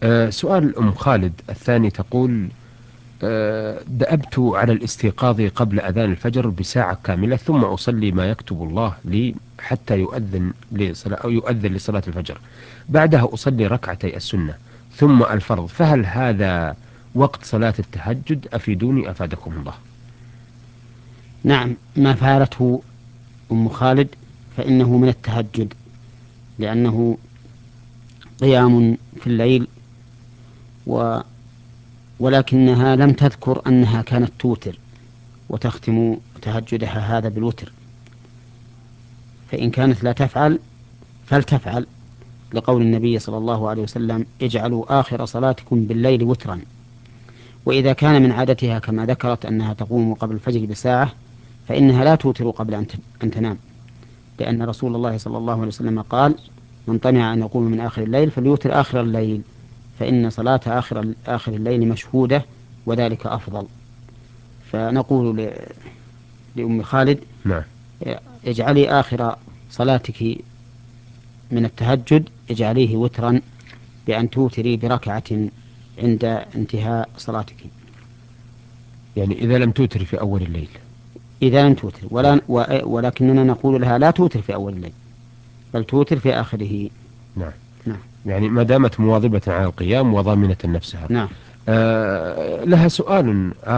سؤال أم خالد الثاني تقول: دأبت على الاستيقاظ قبل أذان الفجر بساعة كاملة، ثم أصلي ما يكتب الله لي حتى يؤذن لصلاة أو يؤذن لصلاة الفجر، بعدها أصلي ركعتي السنة ثم الفرض، فهل هذا وقت صلاة التهجد؟ أفيدوني أفادكم الله. نعم، ما فعلته أم خالد فإنه من التهجد، لأنه قيام في الليل، و ولكنها لم تذكر أنها كانت توتر وتختم تهجدها هذا بالوتر، فإن كانت لا تفعل فلتفعل، لقول النبي صلى الله عليه وسلم: اجعلوا آخر صلاتكم بالليل وترا. وإذا كان من عادتها كما ذكرت أنها تقوم قبل الفجر بساعة، فإنها لا توتر قبل أن تنام، لأن رسول الله صلى الله عليه وسلم قال: من طمع أن يقوم من آخر الليل فليوتر آخر الليل، فإن صلاة آخر الليل مشهودة، وذلك أفضل. فنقول لأم خالد: نعم. اجعلي آخر صلاتك من التهجد اجعليه وترا، بأن توتري بركعة عند انتهاء صلاتك. يعني إذا لم توتر في أول الليل. إذا لم توتر نعم. ولكننا نقول لها لا توتر في أول الليل، بل توتر في آخره. نعم. نعم. يعني ما دامت مواظبة على القيام وضامنة نفسها. نعم. لها سؤال